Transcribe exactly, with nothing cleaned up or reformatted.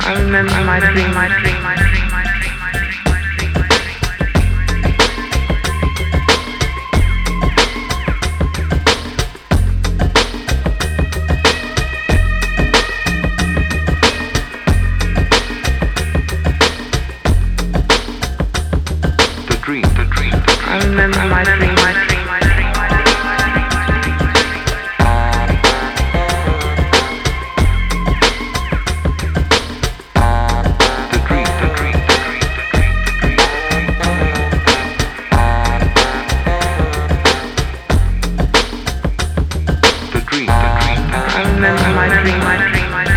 I remember my dream, my dream, my dream, my dream, my dream, my dream, my The dream, the dream, the dream. I remember my dream, my dream, my dream, my dream, my dream, my dream, my dream. The dream, the dream, the dream, the dream, the dream. The dream, the dream, the dream. I remember my dream, my dream, my dream.